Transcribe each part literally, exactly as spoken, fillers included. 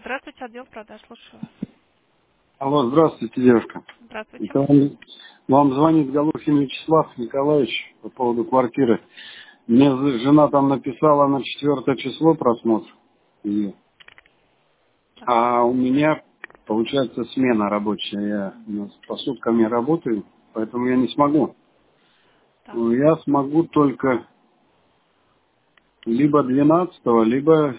Здравствуйте, отдел продаж, слушаю вас. Алло, здравствуйте, девушка. Здравствуйте. Это вам, вам звонит Голухин Вячеслав Николаевич по поводу квартиры. Мне з- жена там написала на четвертое число просмотр ее. Так, А у меня, получается, смена рабочая. Я у нас по суткам я работаю, поэтому я не смогу. так. Ну, Я смогу только либо двенадцатого, либо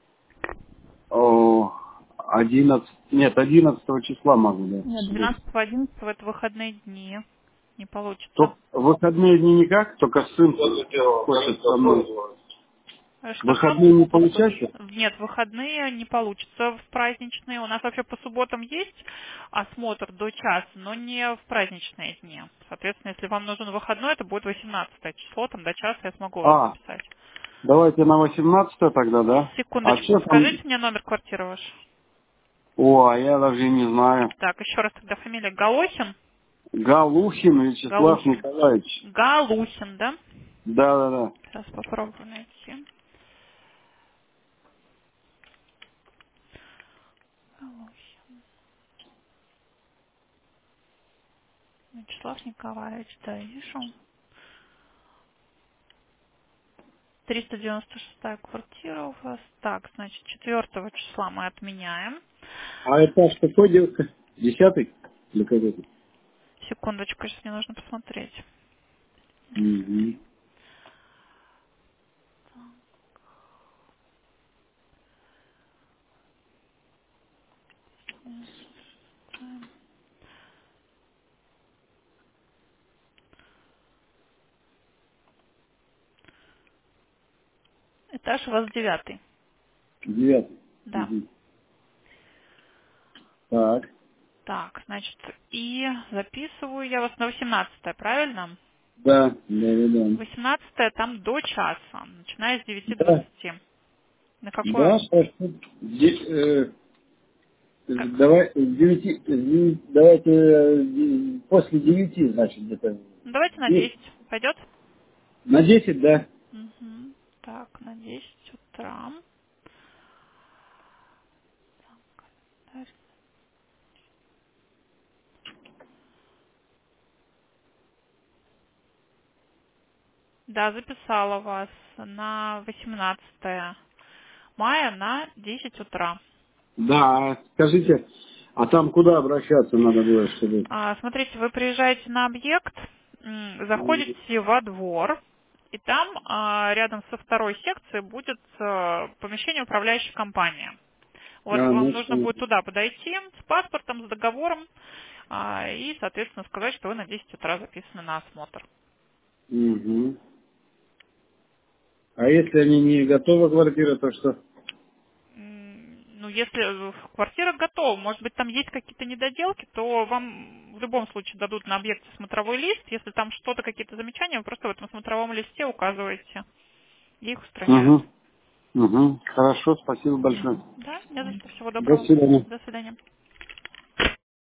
о, одиннадцатого. Нет, одиннадцатого числа могу, да, в Нет, субботу. двенадцатого одиннадцатого это выходные дни. Не получится. То в выходные дни никак, только сын хочет со мной. Э, Что, что? Выходные не получается? Нет, выходные не получится в праздничные. У нас вообще по субботам есть осмотр до часа, но не в праздничные дни. Соответственно, если вам нужен выходной, это будет восемнадцатое число, там до часа я смогу вас А, записать. давайте на восемнадцатое тогда, да? А Секундочку, что там? скажите мне номер квартиры ваш. О, а я даже и не знаю. Так, еще раз тогда фамилия Галохин. Галухин Вячеслав Галухин. Николаевич. Галухин, да? Да-да-да. Сейчас попробую найти. Галухин. Вячеслав Николаевич, да, вижу. триста девяносто шестая квартира у вас. Так, значит, четвертого числа мы отменяем. А этаж какой, девушка? Десятый? Или какой-то? Секундочку, сейчас мне нужно посмотреть. Угу. Этаж у вас девятый. Девятый. Да. Угу. Так. Так, значит, и записываю я вас на восемнадцатое, правильно? Да, да-да-да. восемнадцатое там до часа, начиная с девяти Да, двадцати. На какое? да, хорошо. Де- э, Как? давай, с девяти, с девяти- давайте э, де- после девяти, значит, где-то. Ну, давайте на Де- десять. Пойдет? На десять, да. Угу. Так, на десять утра. Так, да, записала вас на восемнадцатое мая на десять утра. Да, скажите, а там куда обращаться надо было, чтобы... А, смотрите, вы приезжаете на объект, м, заходите во двор, и там а, рядом со второй секцией будет а, помещение управляющей компании. Вот А, вам ну, нужно будет туда подойти с паспортом, с договором а, и, соответственно, сказать, что вы на десять утра записаны на осмотр. угу. А если они не готовы квартира, то что? М, Ну, если э, квартира готова, может быть, там есть какие-то недоделки, то вам в любом случае дадут на объекте смотровой лист. Если там что-то, какие-то замечания, вы просто в этом смотровом листе указываете, и их устраняют. Угу. Угу. Хорошо, спасибо большое. Да, не за что. Всего До доброго. свидания. До свидания.